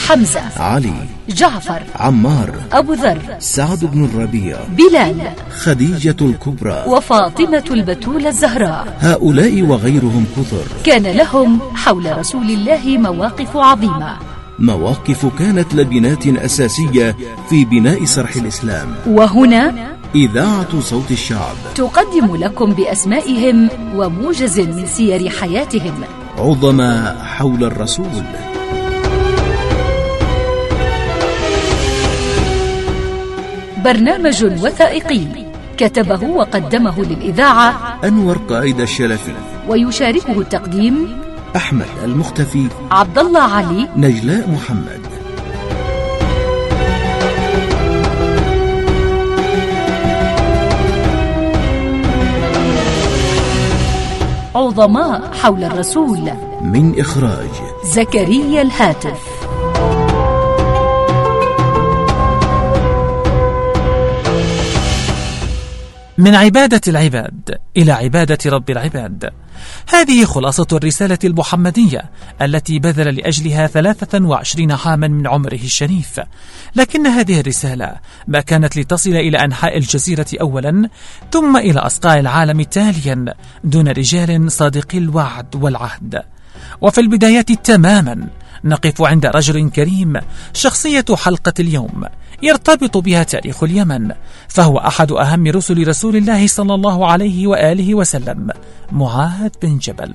حمزة، علي، جعفر، عمار، أبو ذر، سعد بن الربيع، بلال، خديجة الكبرى، وفاطمة البتول الزهراء. هؤلاء وغيرهم كثر كان لهم حول رسول الله مواقف عظيمة، مواقف كانت لبنات أساسية في بناء صرح الإسلام. وهنا إذاعة صوت الشعب تقدم لكم بأسمائهم وموجز من سير حياتهم. عظماء حول الرسول. برنامج وثائقي كتبه وقدمه للإذاعة أنور قائد الشلفي، ويشاركه التقديم أحمد المختفي، عبد الله علي، نجلاء محمد. عظماء حول الرسول، من إخراج زكريا الهاتف. من عبادة العباد إلى عبادة رب العباد، هذه خلاصة الرسالة المحمدية التي بذل لأجلها 23 عاما من عمره الشريف. لكن هذه الرسالة ما كانت لتصل إلى أنحاء الجزيرة أولا ثم إلى أصقاع العالم تاليا دون رجال صادقي الوعد والعهد. وفي البدايات تماما نقف عند رجل كريم، شخصية حلقة اليوم يرتبط بها تاريخ اليمن، فهو أحد أهم رسل رسول الله صلى الله عليه وآله وسلم، معاذ بن جبل.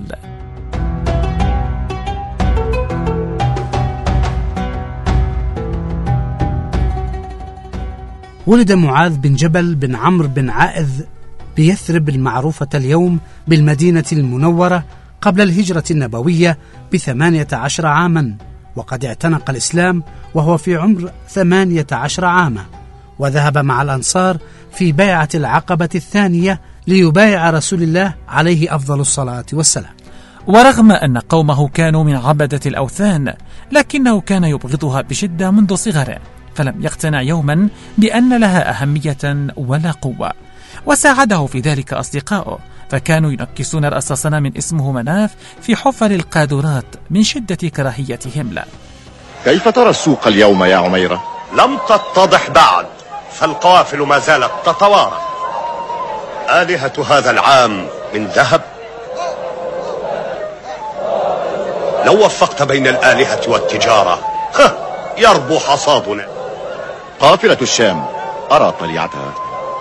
ولد معاذ بن جبل بن عمرو بن عائذ بيثرب المعروفة اليوم بالمدينة المنورة قبل الهجرة النبوية ب18 عاما، وقد اعتنق الإسلام وهو في عمر 18 عاما، وذهب مع الأنصار في بيعة العقبة الثانية ليبايع رسول الله عليه أفضل الصلاة والسلام. ورغم أن قومه كانوا من عبدة الأوثان، لكنه كان يبغضها بشدة منذ صغره، فلم يقتنع يوما بأن لها أهمية ولا قوة، وساعده في ذلك أصدقائه، فكانوا ينكسون رأس صنم اسمه مناف في حفر القادرات من شدة كراهيتهم له. كيف ترى السوق اليوم يا عميرة؟ لم تتضح بعد، فالقوافل ما زالت تتوارى. آلهة هذا العام من ذهب؟ لو وفقت بين الآلهة والتجارة يربو حصادنا. قافلة الشام أرى طليعتها.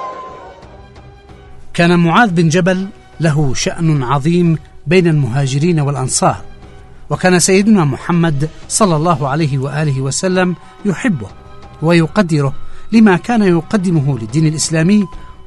كان معاذ بن جبل له شأن عظيم بين المهاجرين والأنصار، وكان سيدنا محمد صلى الله عليه وآله وسلم يحبه ويقدره لما كان يقدمه للدين الإسلامي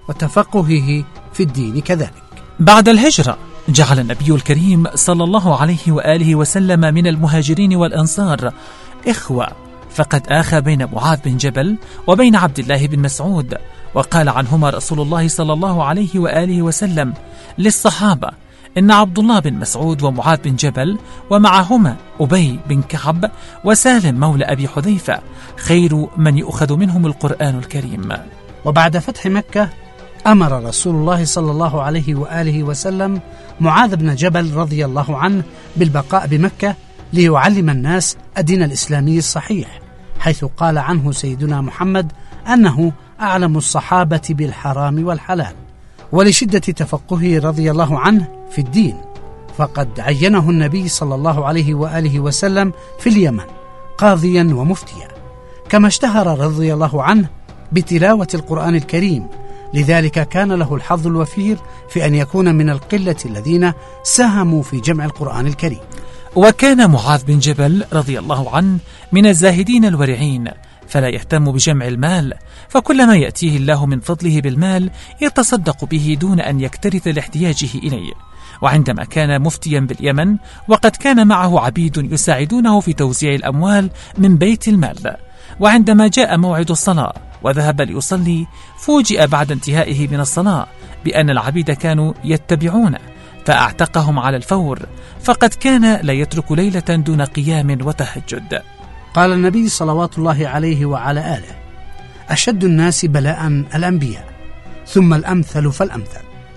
وتفقهه في الدين كذلك. بعد الهجرة جعل النبي الكريم صلى الله عليه وآله وسلم من المهاجرين والأنصار إخوة، فقد آخى بين معاذ بن جبل وبين عبد الله بن مسعود، وقال عنهما رسول الله صلى الله عليه وآله وسلم للصحابة إن عبد الله بن مسعود ومعاذ بن جبل ومعهما أبي بن كعب وسالم مولى أبي حذيفة خير من يؤخذ منهم القرآن الكريم. وبعد فتح مكة أمر رسول الله صلى الله عليه وآله وسلم معاذ بن جبل رضي الله عنه بالبقاء بمكة ليعلم الناس الدين الإسلامي الصحيح، حيث قال عنه سيدنا محمد أنه أعلم الصحابة بالحرام والحلال، ولشدة تفقهه رضي الله عنه في الدين، فقد عينه النبي صلى الله عليه وآله وسلم في اليمن قاضيا ومفتيا، كما اشتهر رضي الله عنه بتلاوة القرآن الكريم، لذلك كان له الحظ الوفير في أن يكون من القلة الذين ساهموا في جمع القرآن الكريم. وكان معاذ بن جبل رضي الله عنه من الزاهدين الورعين، فلا يهتم بجمع المال، فكلما يأتيه الله من فضله بالمال يتصدق به دون أن يكترث لاحتياجه إليه. وعندما كان مفتيا باليمن وقد كان معه عبيد يساعدونه في توزيع الأموال من بيت المال، وعندما جاء موعد الصلاة وذهب ليصلي فوجئ بعد انتهائه من الصلاة بأن العبيد كانوا يتبعونه، فأعتقهم على الفور، فقد كان لا يترك ليلة دون قيام وتهجد. قال النبي صلوات الله عليه وعلى آله: أشد الناس بلاء الأنبياء ثم الأمثل فالأمثل.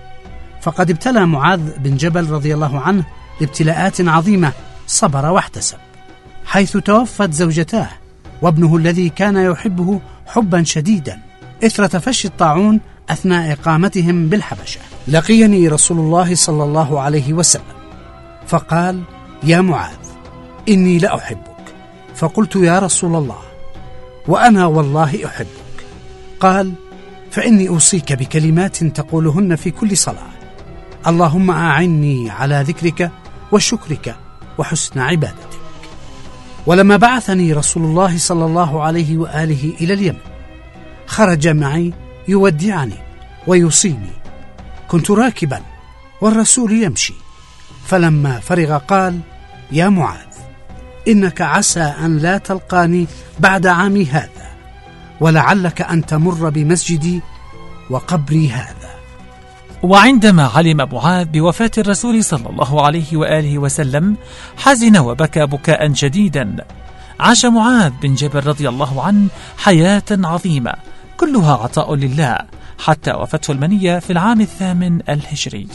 فقد ابتلى معاذ بن جبل رضي الله عنه بابتلاءات عظيمة، صبر واحتسب، حيث توفت زوجتاه وابنه الذي كان يحبه حبا شديدا إثر تفشي الطاعون أثناء إقامتهم بالحبشة. لقيني رسول الله صلى الله عليه وسلم فقال: يا معاذ، إني لأحبك. فقلت: يا رسول الله، وأنا والله أحبك. قال: فإني أوصيك بكلمات تقولهن في كل صلاة: اللهم أعني على ذكرك وشكرك وحسن عبادتك. ولما بعثني رسول الله صلى الله عليه وآله إلى اليمن خرج معي يودعني ويوصيني. كنت راكبا والرسول يمشي، فلما فرغ قال: يا معاذ، إنك عسى أن لا تلقاني بعد عامي هذا، ولعلك أن تمر بمسجدي وقبري هذا. وعندما علم معاذ بوفاة الرسول صلى الله عليه وآله وسلم حزن وبكى بكاء شديدا. عاش معاذ بن جبل رضي الله عنه حياة عظيمة كلها عطاء لله حتى وفته المنية في العام 8 الهجري.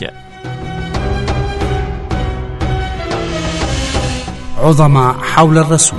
عظماء حول الرسول.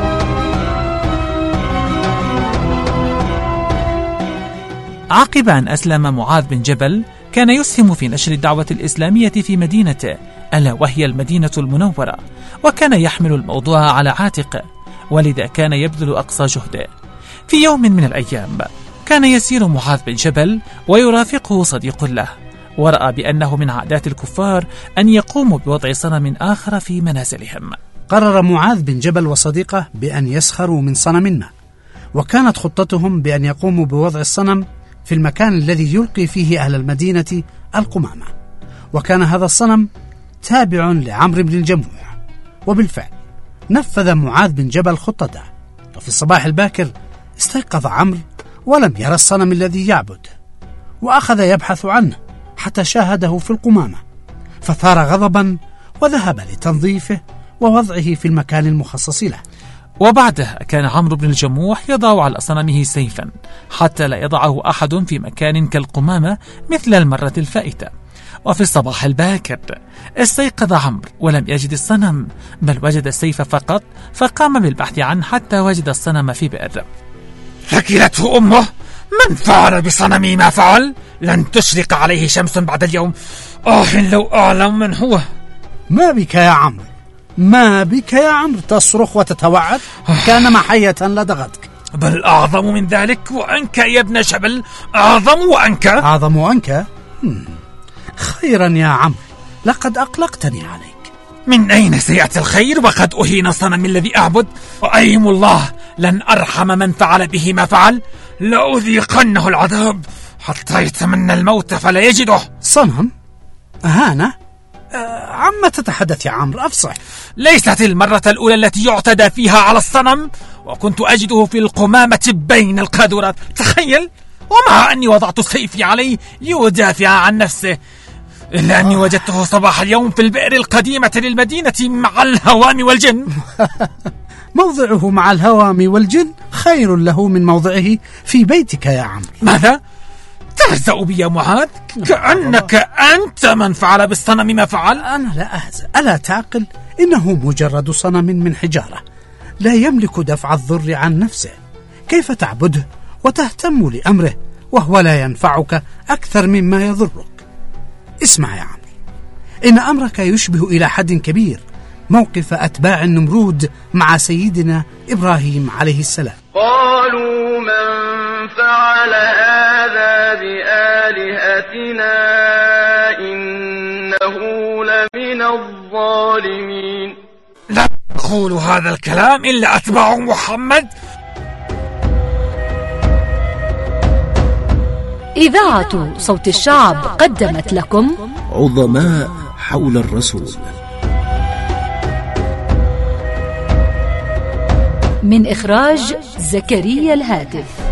عقب أن أسلم معاذ بن جبل كان يسهم في نشر الدعوة الإسلامية في مدينته، ألا وهي المدينة المنورة، وكان يحمل الموضوع على عاتقه، ولذا كان يبذل أقصى جهده. في يوم من الأيام كان يسير معاذ بن جبل ويرافقه صديق له، ورأى بأنه من عادات الكفار أن يقوموا بوضع صنم آخر في منازلهم. قرر معاذ بن جبل وصديقه بأن يسخروا من صنم ما، وكانت خطتهم بأن يقوموا بوضع الصنم في المكان الذي يلقي فيه أهل المدينة القمامة، وكان هذا الصنم تابع لعمرو بن الجموح. وبالفعل نفذ معاذ بن جبل خطته، وفي الصباح الباكر استيقظ عمرو ولم يرى الصنم الذي يعبد، وأخذ يبحث عنه حتى شاهده في القمامة، فثار غضبا وذهب لتنظيفه ووضعه في المكان المخصص له. وبعدها كان عمرو بن الجموح يضع على صنمه سيفا حتى لا يضعه أحد في مكان كالقمامة مثل المرة الفائتة. وفي الصباح الباكر استيقظ عمرو ولم يجد الصنم، بل وجد السيف فقط، فقام بالبحث عنه حتى وجد الصنم في بئر. ثكلته أمه، من فعل بصنمي ما فعل؟ لن تشرق عليه شمس بعد اليوم. لو أعلم من هو. ما بك يا عمرو؟ ما بك يا عمرو تصرخ وتتوعد؟ كانما حية لدغتك. بل أعظم من ذلك وأنك يا ابن جبل، أعظم وأنك. أعظم وأنك؟ خيرا يا عمرو، لقد أقلقتني عليك. من أين سيأتي الخير وقد أهين الصنم الذي أعبد؟ وأيم الله لن أرحم من فعل به ما فعل، لأذيقنه العذاب حتى يتمنى الموت فلا يجده. صنم؟ أهانة؟ عما تتحدث يا عمرو؟ أفصح. ليست المرة الأولى التي يعتدى فيها على الصنم، وكنت أجده في القمامة بين القاذورات، تخيل، ومع أني وضعت سيفي عليه ليدافع عن نفسه، إلا أني وجدته صباح اليوم في البئر القديمة للمدينة مع الهوام والجن. موضعه مع الهوام والجن خير له من موضعه في بيتك يا عمرو. ماذا؟ تهزأ بي يا معاذ؟ كأنك أنت من فعل بالصنم ما فعل. أنا لا أهزأ، ألا تعقل؟ إنه مجرد صنم من حجارة لا يملك دفع الضر عن نفسه، كيف تعبده وتهتم لأمره وهو لا ينفعك أكثر مما يضرك؟ اسمع يا عمرو، إن أمرك يشبه إلى حد كبير موقف أتباع النمرود مع سيدنا إبراهيم عليه السلام. قالوا من فعل هذا بآلهتنا إنه لمن الظالمين. لا يقول هذا الكلام إلا أتباع محمد. إذاعة صوت الشعب قدمت لكم عظماء حول الرسول، من إخراج زكريا الهاتف.